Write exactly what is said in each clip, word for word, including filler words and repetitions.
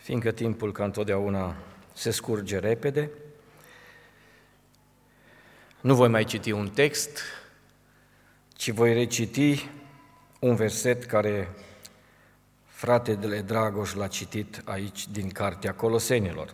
fiindcă timpul, ca întotdeauna, se scurge repede. Nu voi mai citi un text, ci voi reciti un verset care fratele Dragoș l-a citit aici din Cartea Colosenilor.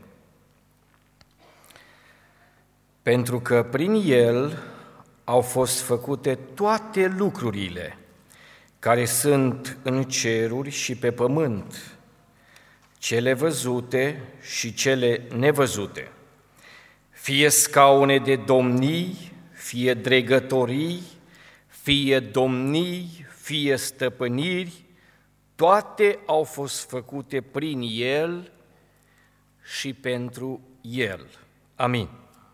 Pentru că prin el au fost făcute toate lucrurile care sunt în ceruri și pe pământ, cele văzute și cele nevăzute, fie scaune de domnii, fie dregătorii, fie domnii, fie stăpâniri, toate au fost făcute prin el și pentru el. Amin.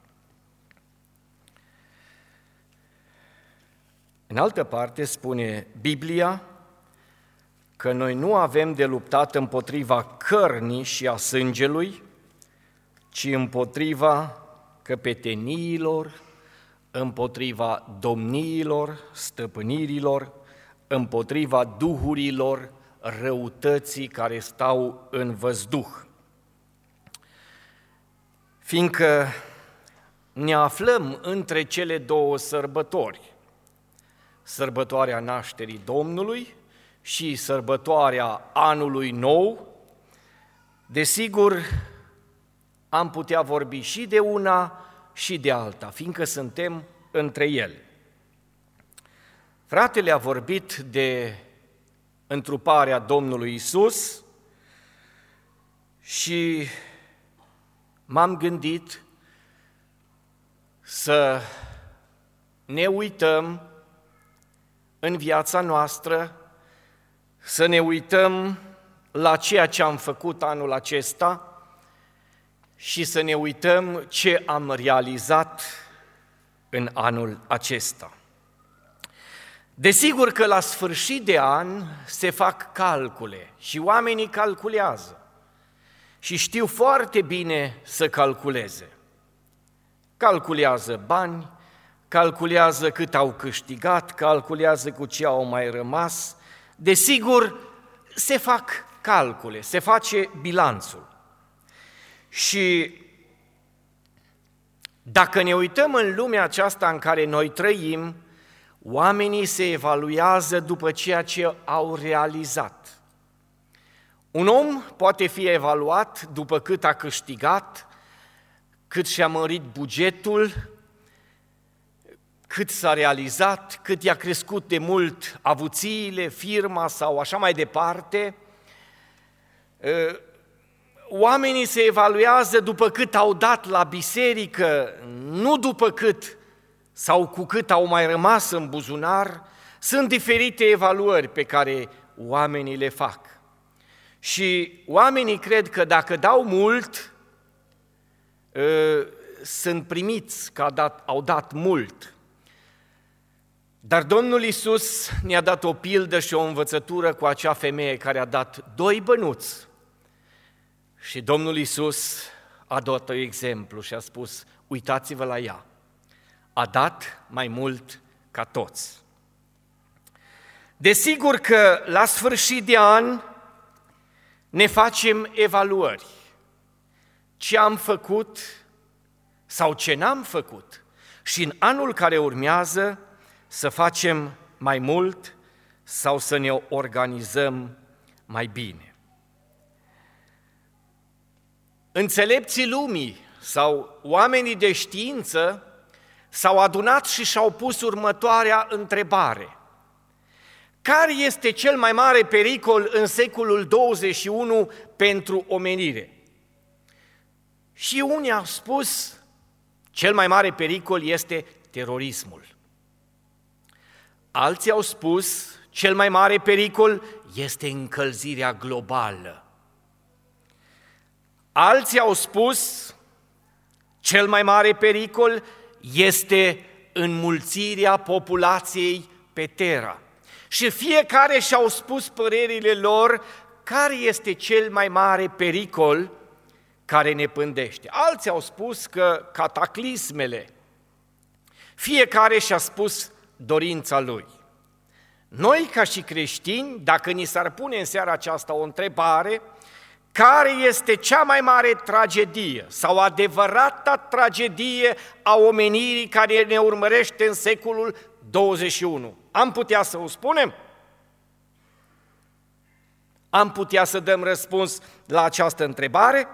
În altă parte spune Biblia că noi nu avem de luptat împotriva cărnii și a sângelui, ci împotriva căpeteniilor, împotriva domniilor, stăpânirilor, împotriva duhurilor răutății care stau în văzduh. Fiindcă ne aflăm între cele două sărbători, sărbătoarea nașterii Domnului și sărbătoarea anului nou, desigur, am putea vorbi și de una și de alta, fiindcă suntem între ele. Fratele a vorbit de întruparea Domnului Iisus și m-am gândit să ne uităm în viața noastră, să ne uităm la ceea ce am făcut anul acesta și să ne uităm ce am realizat în anul acesta. Desigur că la sfârșit de an se fac calcule și oamenii calculează și știu foarte bine să calculeze. Calculează bani, calculează cât au câștigat, calculează cu ce au mai rămas. Desigur, se fac calcule, se face bilanțul. Și dacă ne uităm în lumea aceasta în care noi trăim, oamenii se evaluează după ceea ce au realizat. Un om poate fi evaluat după cât a câștigat, cât și-a mărit bugetul, cât s-a realizat, cât i-a crescut de mult avuțiile, firma sau așa mai departe. Oamenii se evaluează după cât au dat la biserică, nu după cât sau cu cât au mai rămas în buzunar. Sunt diferite evaluări pe care oamenii le fac. Și oamenii cred că dacă dau mult, sunt primiți că au dat mult. Dar Domnul Iisus ne-a dat o pildă și o învățătură cu acea femeie care a dat doi bănuți. Și Domnul Iisus a dat un exemplu și a spus, uitați-vă la ea, a dat mai mult ca toți. Desigur că la sfârșit de an ne facem evaluări. Ce am făcut sau ce n-am făcut. Și în anul care urmează să facem mai mult sau să ne organizăm mai bine. Înțelepții lumii sau oamenii de știință s-au adunat și și-au pus următoarea întrebare. Care este cel mai mare pericol în secolul douăzeci și unu pentru omenire? Și unii au spus, cel mai mare pericol este terorismul. Alții au spus, cel mai mare pericol este încălzirea globală. Alții au spus, cel mai mare pericol este înmulțirea populației pe Terra. Și fiecare și-au spus părerile lor care este cel mai mare pericol care ne pândește. Alții au spus că cataclismele. Fiecare și-a spus dorința lui. Noi, ca și creștini, dacă ni s-ar pune în seara aceasta o întrebare, care este cea mai mare tragedie sau adevărata tragedie a omenirii care ne urmărește în secolul douăzeci și unu? Am putea să o spunem? Am putea să dăm răspuns la această întrebare?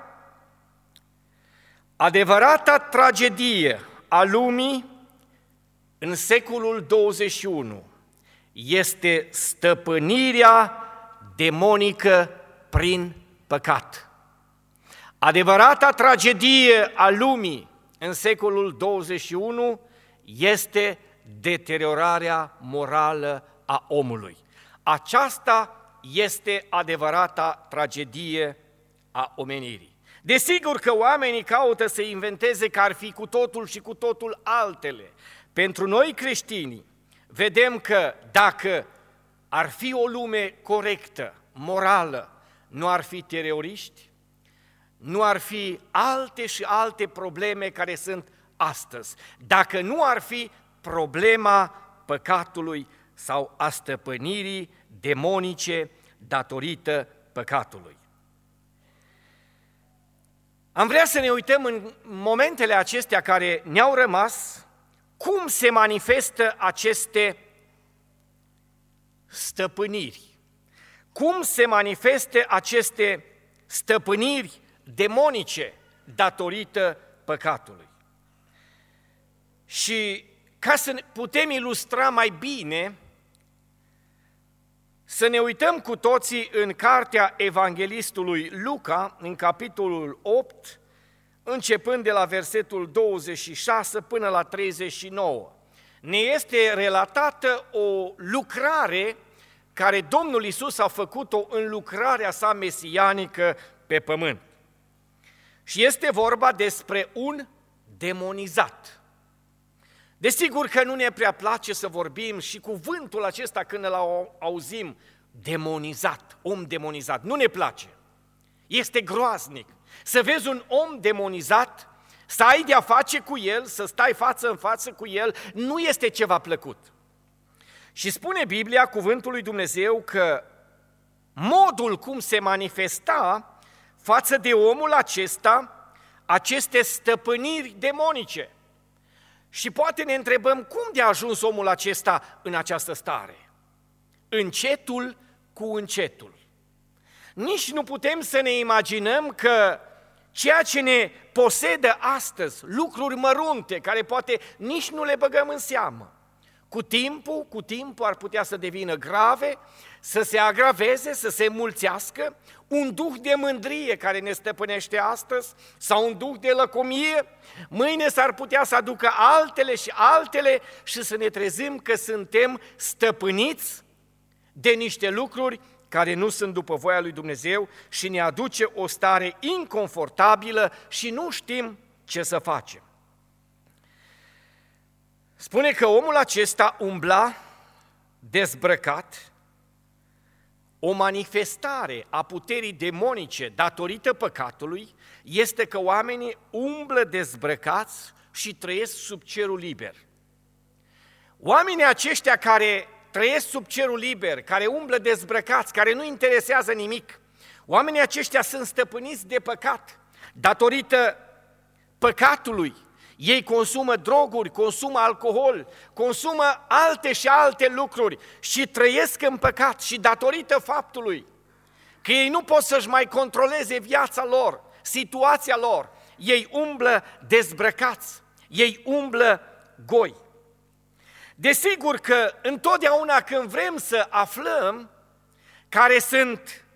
Adevărata tragedie a lumii în secolul douăzeci și unu este stăpânirea demonică prin păcat. Adevărata tragedie a lumii în secolul douăzeci și unu este deteriorarea morală a omului. Aceasta este adevărata tragedie a omenirii. Desigur că oamenii caută să inventeze că ar fi cu totul și cu totul altele. Pentru noi creștinii, vedem că dacă ar fi o lume corectă, morală, nu ar fi teroriști, nu ar fi alte și alte probleme care sunt astăzi, dacă nu ar fi problema păcatului sau a stăpânirii demonice datorită păcatului. Am vrea să ne uităm în momentele acestea care ne-au rămas, cum se manifestă aceste stăpâniri, cum se manifestă aceste stăpâniri demonice datorită păcatului. Și ca să putem ilustra mai bine, să ne uităm cu toții în cartea evanghelistului Luca, în capitolul opt, începând de la versetul douăzeci și șase până la treizeci și nouă. Ne este relatată o lucrare care Domnul Iisus a făcut-o în lucrarea sa mesianică pe pământ. Și este vorba despre un demonizat. Desigur că nu ne prea place să vorbim și cuvântul acesta când îl auzim, demonizat, om demonizat, nu ne place. Este groaznic să vezi un om demonizat, să ai de-a face cu el, să stai față în față cu el, nu este ceva plăcut. Și spune Biblia, cuvântul lui Dumnezeu, că modul cum se manifesta față de omul acesta, aceste stăpâniri demonice. Și poate ne întrebăm cum de a ajuns omul acesta în această stare? Încetul cu încetul. Nici nu putem să ne imaginăm că ceea ce ne posedă astăzi, lucruri mărunte, care poate nici nu le băgăm în seamă, cu timpul, cu timpul ar putea să devină grave, să se agraveze, să se mulțească, un duh de mândrie care ne stăpânește astăzi sau un duh de lăcomie, mâine s-ar putea să aducă altele și altele și să ne trezim că suntem stăpâniți de niște lucruri care nu sunt după voia lui Dumnezeu și ne aduce o stare inconfortabilă și nu știm ce să facem. Spune că omul acesta umbla dezbrăcat, o manifestare a puterii demonice datorită păcatului este că oamenii umblă dezbrăcați și trăiesc sub cerul liber. Oamenii aceștia care trăiesc sub cerul liber, care umblă dezbrăcați, care nu interesează nimic, oamenii aceștia sunt stăpâniți de păcat, datorită păcatului. Ei consumă droguri, consumă alcool, consumă alte și alte lucruri și trăiesc în păcat și datorită faptului că ei nu pot să-și mai controleze viața lor, situația lor, ei umblă dezbrăcați, ei umblă goi. Desigur că întotdeauna când vrem să aflăm care sunt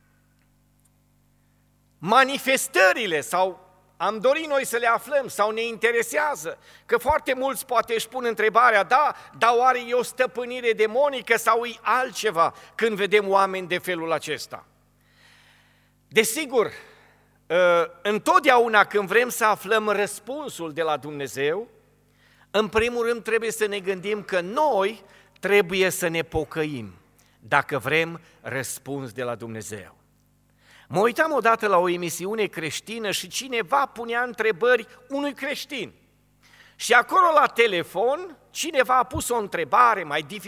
manifestările sau am dorit noi să le aflăm sau ne interesează, că foarte mulți poate își pun întrebarea, da, dar oare e o stăpânire demonică sau e altceva când vedem oameni de felul acesta? Desigur, întotdeauna când vrem să aflăm răspunsul de la Dumnezeu, în primul rând trebuie să ne gândim că noi trebuie să ne pocăim dacă vrem răspuns de la Dumnezeu. Mă uitam odată la o emisiune creștină și cineva punea întrebări unui creștin. Și acolo la telefon cineva a pus o întrebare mai dificilă, mai cu tâlc, din Apocalipsă. Și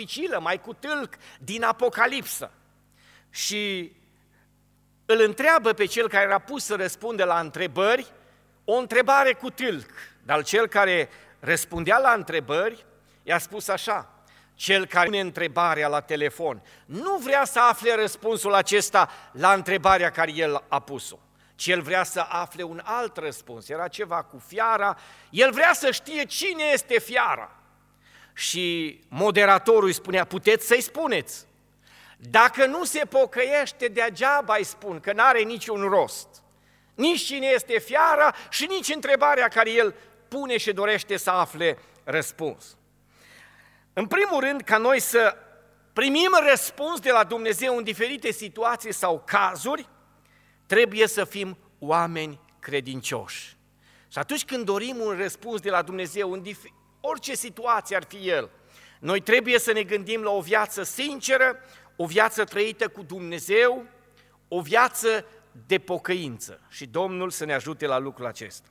îl întreabă pe cel care era pus să răspunde la întrebări, o întrebare cu tâlc, dar cel care răspundea la întrebări i-a spus așa: cel care pune întrebarea la telefon nu vrea să afle răspunsul acesta la întrebarea care el a pus-o, ci el vrea să afle un alt răspuns. Era ceva cu fiara, el vrea să știe cine este fiara. Și moderatorul îi spunea: puteți să-i spuneți. Dacă nu se pocăiește, degeaba îi spun, că n-are niciun rost. Nici cine este fiara și nici întrebarea care el pune și dorește să afle răspuns. În primul rând, ca noi să primim răspuns de la Dumnezeu în diferite situații sau cazuri, trebuie să fim oameni credincioși. Și atunci când dorim un răspuns de la Dumnezeu, în dif- orice situație ar fi el, noi trebuie să ne gândim la o viață sinceră, o viață trăită cu Dumnezeu, o viață de pocăință. Și Domnul să ne ajute la lucrul acesta.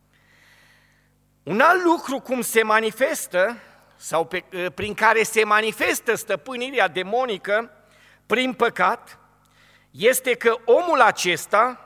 Un alt lucru cum se manifestă, sau pe, prin care se manifestă stăpânirea demonică prin păcat, este că omul acesta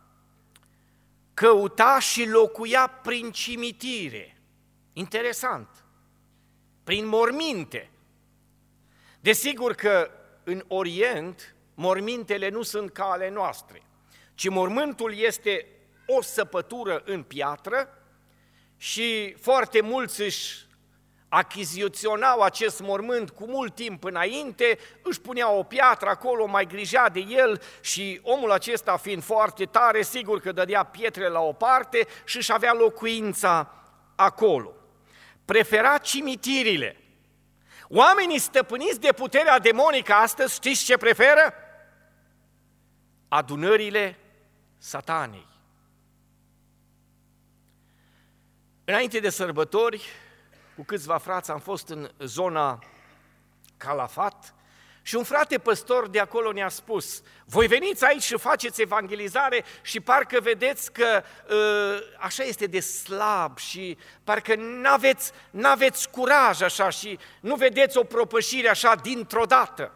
căuta și locuia prin cimitire. Interesant. Prin morminte. Desigur că în Orient mormintele nu sunt ca ale noastre, ci mormântul este o săpătură în piatră și foarte mulți își achiziționau acest mormânt cu mult timp înainte, își puneau o piatră acolo, mai grija de el și omul acesta, fiind foarte tare, sigur că dădea pietre la o parte și își avea locuința acolo. Prefera cimitirile. Oamenii stăpâniți de puterea demonică astăzi, știți ce preferă? Adunările satanei. Înainte de sărbători, cu câțiva frați am fost în zona Calafat și un frate păstor de acolo ne-a spus: voi veniți aici și faceți evangelizare și parcă vedeți că uh, așa este de slab și parcă n-aveți, n-aveți curaj așa și nu vedeți o propășire așa dintr-o dată.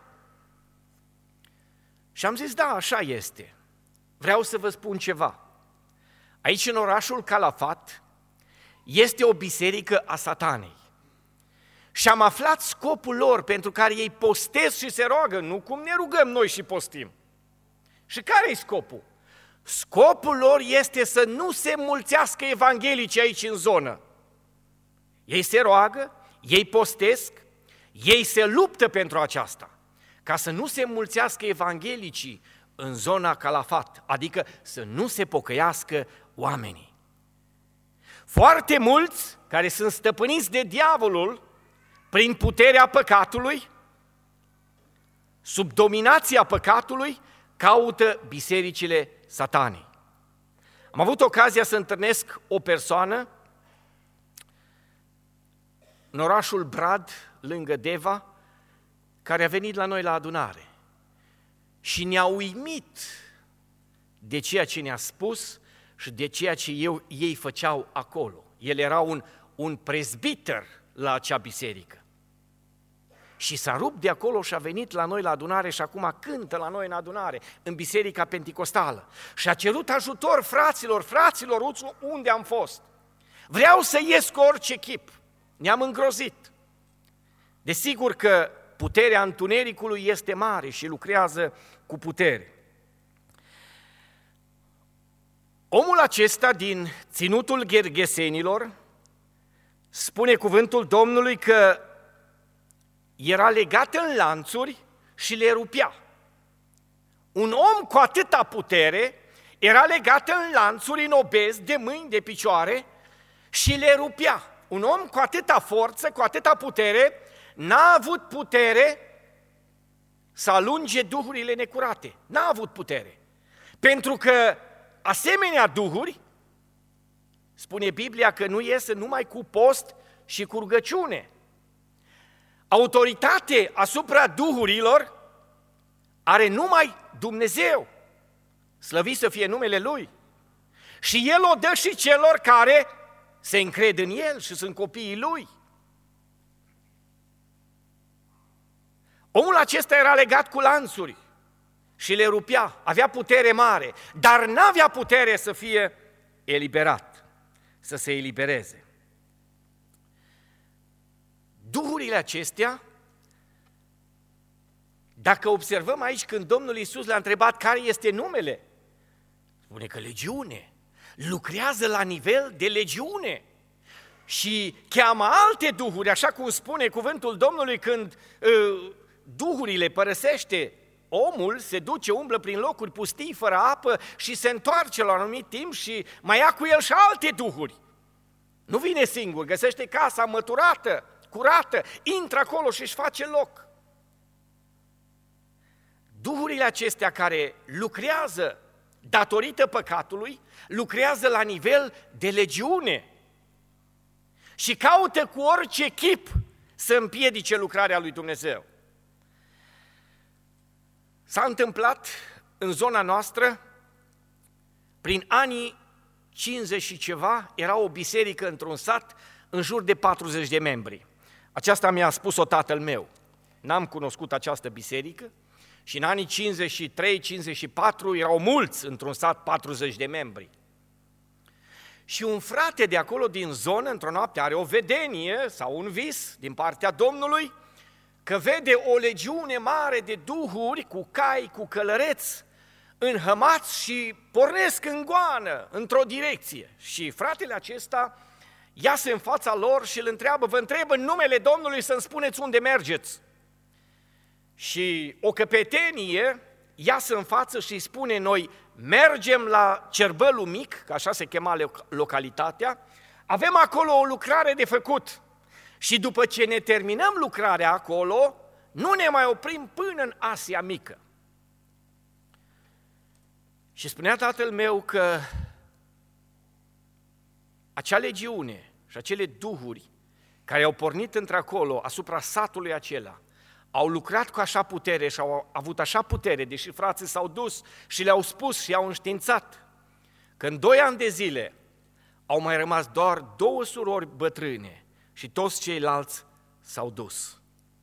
Și am zis: da, așa este. Vreau să vă spun ceva. Aici în orașul Calafat este o biserică a satanei. Și am aflat scopul lor pentru care ei postez și se roagă, nu cum ne rugăm noi și postim. Și care e scopul? Scopul lor este să nu se mulțească evanghelicii aici în zonă. Ei se roagă, ei postesc, ei se luptă pentru aceasta, ca să nu se mulțească evanghelicii în zona Calafat, adică să nu se pocăiască oamenii. Foarte mulți care sunt stăpâniți de diavolul prin puterea păcatului, sub dominația păcatului, caută bisericile satanei. Am avut ocazia să întâlnesc o persoană în orașul Brad, lângă Deva, care a venit la noi la adunare și ne-a uimit de ceea ce ne-a spus și de ceea ce eu, ei făceau acolo. El era un, un prezbiter la acea biserică. Și s-a rupt de acolo și a venit la noi la adunare și acum cântă la noi în adunare, în biserica penticostală. Și a cerut ajutor fraților, fraților, unde am fost. Vreau să ies cu orice chip. Ne-am îngrozit. Desigur că puterea întunericului este mare și lucrează cu putere. Omul acesta din ținutul Ghergesenilor spune cuvântul Domnului că era legat în lanțuri și le rupea. Un om cu atâta putere era legat în lanțuri, în obez, de mâini, de picioare și le rupea. Un om cu atâta forță, cu atâta putere, n-a avut putere să alunge duhurile necurate. N-a avut putere. Pentru că asemenea duhuri, spune Biblia că nu iese numai cu post și cu rugăciune. Autoritate asupra duhurilor are numai Dumnezeu. Slăvit să fie numele Lui. Și El o dă și celor care se încred în El și sunt copiii Lui. Omul acesta era legat cu lanțuri și le rupea, avea putere mare, dar n-avea putere să fie eliberat, să se elibereze. Duhurile acestea, dacă observăm aici când Domnul Iisus l-a întrebat care este numele, spune că legiune, lucrează la nivel de legiune și cheamă alte duhuri, așa cum spune cuvântul Domnului când uh, duhurile părăsește omul, se duce, umblă prin locuri pustii, fără apă și se întoarce la un anumit timp și mai ia cu el și alte duhuri. Nu vine singur, găsește casa măturată, curată, intră acolo și își face loc. Duhurile acestea care lucrează datorită păcatului, lucrează la nivel de legiune și caută cu orice chip să împiedice lucrarea lui Dumnezeu. S-a întâmplat în zona noastră, prin anii cincizeci și ceva, era o biserică într-un sat în jur de patruzeci de membri. Aceasta mi-a spus-o tatăl meu. N-am cunoscut această biserică și în anii cincizeci și trei cincizeci și patru erau mulți într-un sat patruzeci de membri. Și un frate de acolo din zonă, într-o noapte, are o vedenie sau un vis din partea Domnului, că vede o legiune mare de duhuri cu cai, cu călăreți, înhămați și pornesc în goană, într-o direcție. Și fratele acesta iasă în fața lor și îl întreabă, vă întreb în numele Domnului să-mi spuneți unde mergeți. Și o căpetenie iasă în față și îi spune, noi mergem la Cerbălul Mic, că așa se chema localitatea, avem acolo o lucrare de făcut. Și după ce ne terminăm lucrarea acolo, nu ne mai oprim până în Asia Mică. Și spunea tatăl meu că acea legiune și acele duhuri care au pornit într-acolo asupra satului acela, au lucrat cu așa putere și au avut așa putere, deși frații s-au dus și le-au spus și i-au înștiințat că în doi ani de zile au mai rămas doar două surori bătrâne și toți ceilalți s-au dus.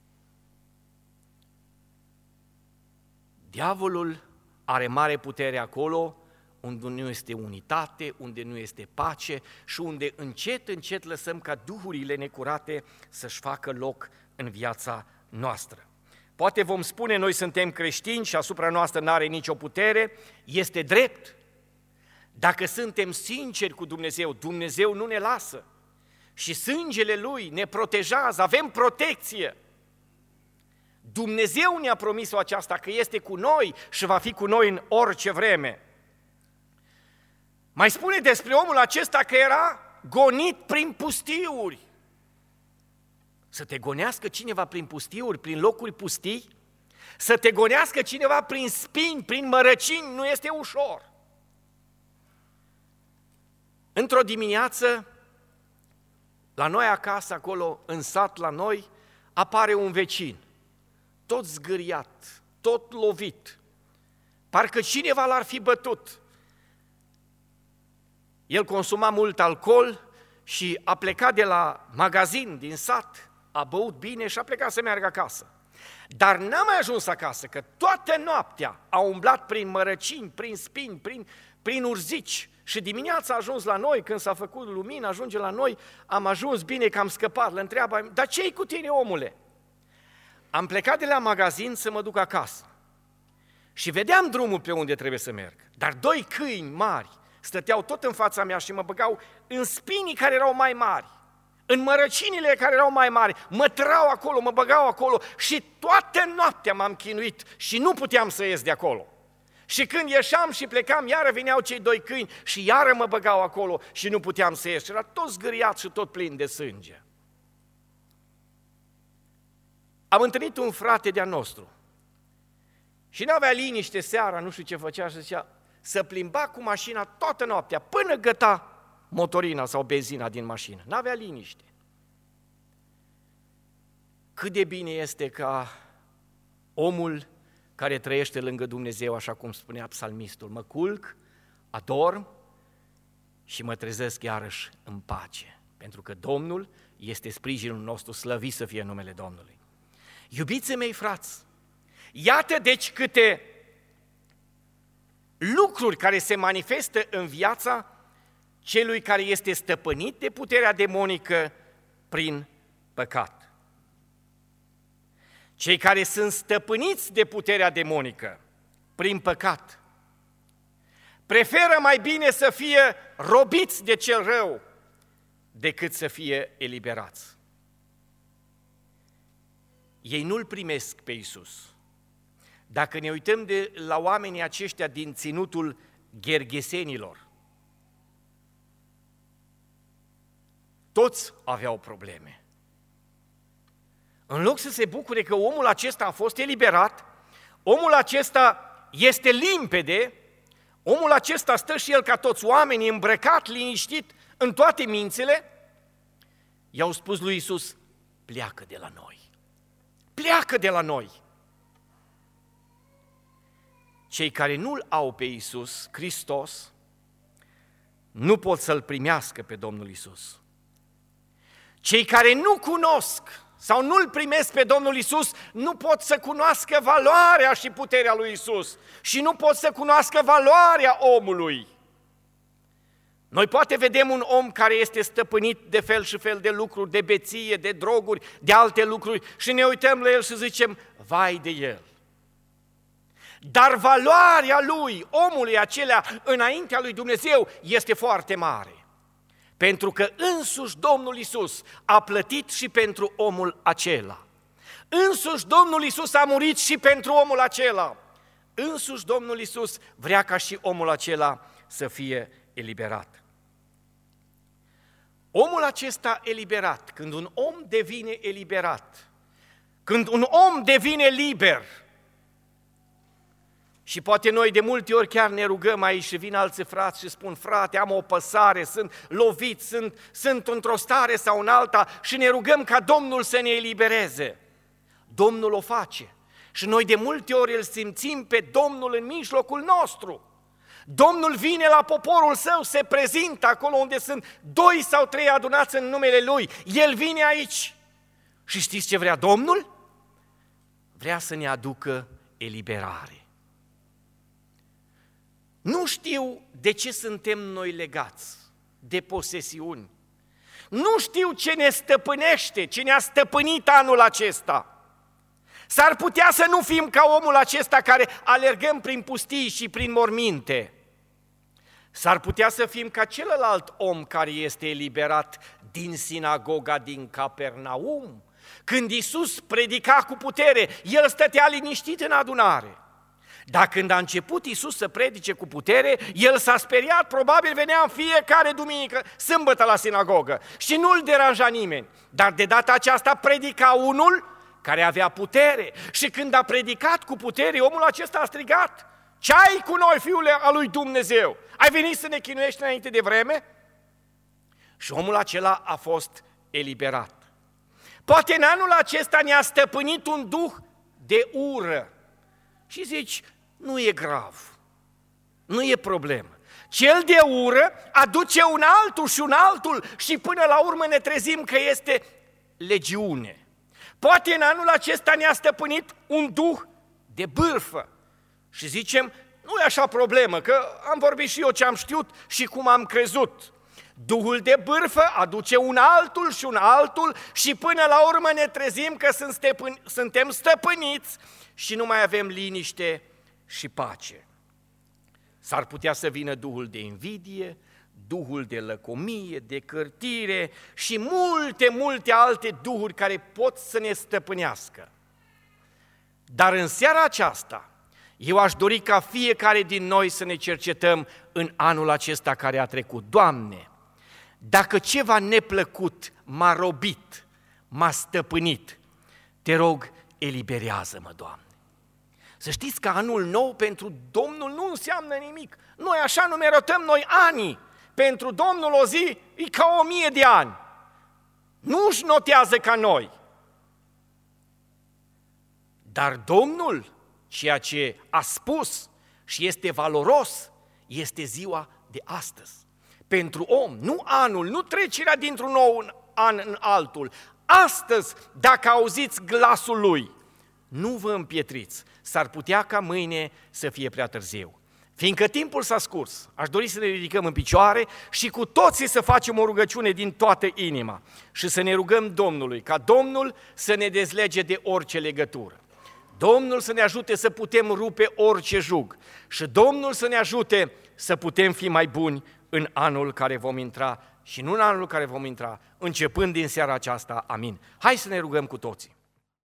Diavolul are mare putere acolo unde nu este unitate, unde nu este pace și unde încet, încet lăsăm ca duhurile necurate să-și facă loc în viața noastră. Poate vom spune, noi suntem creștini și asupra noastră n-are nicio putere, este drept. Dacă suntem sinceri cu Dumnezeu, Dumnezeu nu ne lasă și sângele Lui ne protejează, avem protecție. Dumnezeu ne-a promis-o aceasta, că este cu noi și va fi cu noi în orice vreme. Mai spune despre omul acesta că era gonit prin pustiuri. Să te gonească cineva prin pustiuri, prin locuri pustii, să te gonească cineva prin spini, prin mărăcini, nu este ușor. Într-o dimineață, la noi acasă, acolo, în sat la noi, apare un vecin, tot zgâriat, tot lovit, parcă cineva l-ar fi bătut. El consuma mult alcool și a plecat de la magazin din sat, a băut bine și a plecat să meargă acasă. Dar n-a mai ajuns acasă, că toată noaptea a umblat prin mărăcini, prin spini, prin, prin urzici și dimineața a ajuns la noi, când s-a făcut lumină, ajunge la noi, am ajuns bine că am scăpat, le întreabă, dar ce-i cu tine, omule? Am plecat de la magazin să mă duc acasă și vedeam drumul pe unde trebuie să merg, dar doi câini mari stăteau tot în fața mea și mă băgau în spinii care erau mai mari, în mărăcinile care erau mai mari, mă trau acolo, mă băgau acolo și toată noaptea m-am chinuit și nu puteam să ies de acolo. Și când ieșeam și plecam, iară veneau cei doi câini și iară mă băgau acolo și nu puteam să ies. Era tot zgâriat și tot plin de sânge. Am întâlnit un frate de-a nostru și n-avea liniște seara, nu știu ce făcea și zicea, să plimba cu mașina toată noaptea, până găta motorina sau benzina din mașină. N-avea liniște. Cât de bine este ca omul care trăiește lângă Dumnezeu, așa cum spunea psalmistul, mă culc, adorm și mă trezesc iarăși în pace, pentru că Domnul este sprijinul nostru, slăvit să fie numele Domnului. Iubiții mei frați, iată deci câte lucruri care se manifestă în viața celui care este stăpânit de puterea demonică prin păcat. Cei care sunt stăpâniți de puterea demonică prin păcat preferă mai bine să fie robiți de cel rău decât să fie eliberați. Ei nu-L primesc pe Iisus. Dacă ne uităm de la oamenii aceștia din ținutul Gergesenilor, toți aveau probleme. În loc să se bucure că omul acesta a fost eliberat, omul acesta este limpede, omul acesta stă și el ca toți oamenii, îmbrăcat, liniștit în toate mințile, i-au spus lui Iisus, pleacă de la noi, pleacă de la noi. Cei care nu-L au pe Iisus Hristos nu pot să-L primească pe Domnul Iisus. Cei care nu cunosc sau nu-L primesc pe Domnul Iisus nu pot să cunoască valoarea și puterea lui Iisus și nu pot să cunoască valoarea omului. Noi poate vedem un om care este stăpânit de fel și fel de lucruri, de beție, de droguri, de alte lucruri și ne uităm la el și zicem, vai de el. Dar valoarea lui, omului acelea, înaintea lui Dumnezeu, este foarte mare. Pentru că însuși Domnul Iisus a plătit și pentru omul acela. Însuși Domnul Iisus a murit și pentru omul acela. Însuși Domnul Iisus vrea ca și omul acela să fie eliberat. Omul acesta eliberat, când un om devine eliberat, când un om devine liber, și poate noi de multe ori chiar ne rugăm aici și vin alții frați și spun, frate, am o păsare, sunt lovit, sunt, sunt într-o stare sau în alta și ne rugăm ca Domnul să ne elibereze. Domnul o face și noi de multe ori îl simțim pe Domnul în mijlocul nostru. Domnul vine la poporul său, se prezintă acolo unde sunt doi sau trei adunați în numele Lui. El vine aici și știți ce vrea Domnul? Vrea să ne aducă eliberare. Nu știu de ce suntem noi legați de posesiuni. Nu știu ce ne stăpânește, ce ne-a stăpânit anul acesta. S-ar putea să nu fim ca omul acesta care alergăm prin pustii și prin morminte. S-ar putea să fim ca celălalt om care este eliberat din sinagoga din Capernaum. Când Iisus predica cu putere, el stătea liniștit în adunare. Dar când a început Iisus să predice cu putere, el s-a speriat, probabil venea în fiecare duminică, sâmbătă la sinagogă și nu-l deranja nimeni. Dar de data aceasta predica unul care avea putere și când a predicat cu putere, omul acesta a strigat, ce ai cu noi, fiule al lui Dumnezeu? Ai venit să ne chinuiești înainte de vreme? Și omul acela a fost eliberat. Poate în anul acesta ne-a stăpânit un duh de ură. Și zici, nu e grav, nu e problemă. Cel de ură aduce un altul și un altul și până la urmă ne trezim că este legiune. Poate în anul acesta ne-a stăpânit un duh de bârfă și zicem, nu e așa problemă, că am vorbit și eu ce am știut și cum am crezut. Duhul de bârfă aduce un altul și un altul și până la urmă ne trezim că suntem stăpâniți și nu mai avem liniște și pace. S-ar putea să vină duhul de invidie, duhul de lăcomie, de cârtire și multe, multe alte duhuri care pot să ne stăpânească. Dar în seara aceasta, eu aș dori ca fiecare din noi să ne cercetăm în anul acesta care a trecut. Doamne, dacă ceva neplăcut m-a robit, m-a stăpânit, te rog, eliberează-mă, Doamne. Să știți că anul nou pentru Domnul nu înseamnă nimic. Noi așa numerotăm noi anii. Pentru Domnul o zi e ca o mie de ani. Nu își notează ca noi. Dar Domnul, ceea ce a spus și este valoros, este ziua de astăzi. Pentru om, nu anul, nu trecerea dintr-un nou an în altul. Astăzi, dacă auziți glasul Lui, nu vă împietriți, s-ar putea ca mâine să fie prea târziu. Fiindcă timpul s-a scurs, aș dori să ne ridicăm în picioare și cu toții să facem o rugăciune din toată inima și să ne rugăm Domnului, ca Domnul să ne dezlege de orice legătură. Domnul să ne ajute să putem rupe orice jug și Domnul să ne ajute să putem fi mai buni în anul care vom intra și nu în anul care vom intra, începând din seara aceasta. Amin. Hai să ne rugăm cu toții.